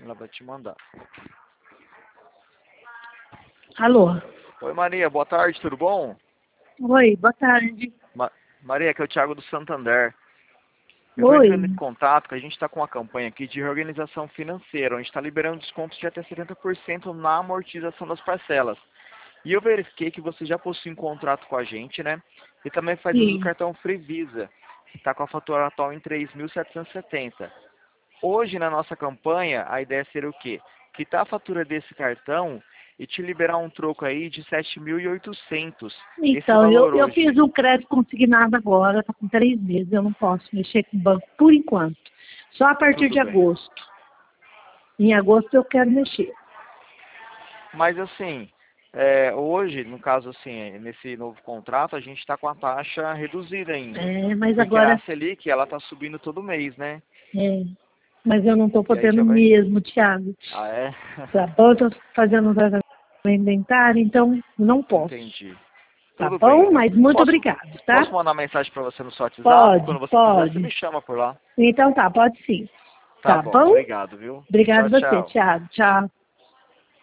Ela vai te mandar. Alô? Oi, Maria, boa tarde, tudo bom? Oi, boa tarde. Maria, aqui é o Thiago do Santander. Eu estou Oi. entrando em contato, que a gente está com uma campanha aqui de reorganização financeira, onde está liberando descontos de até 70% na amortização das parcelas. E eu verifiquei que você já possui um contrato com a gente, né? E também faz uso do Sim. cartão Free Visa, que está com a fatura atual em 3.770. Hoje, na nossa campanha, a ideia seria o quê? Quitar a fatura desse cartão e te liberar um troco aí de 7.800. Esse Então, valor eu hoje. fiz um crédito consignado agora, está com 3 meses, eu não posso mexer com o banco por enquanto. Só a partir Tudo de bem. agosto. Em agosto eu quero mexer. Mas assim, hoje, no caso assim, nesse novo contrato, a gente está com a taxa reduzida ainda. Mas Porque a agora, Selic, ela está subindo todo mês, né? é, mas eu não estou E aí podendo já vai... mesmo, Thiago. Ah, é? Tá bom? Estou fazendo um tratamento inventário, então não posso. Entendi. Tá Tudo bem, bom? então. Mas muito Posso, obrigado, posso tá? mandar mensagem para você no seu WhatsApp? Pode, Quando você quiser, você me pode. chama por lá. Então tá, pode sim. Tá Tá bom, bom? obrigado, viu? Obrigado Tchau, você, tchau. Thiago. Tchau.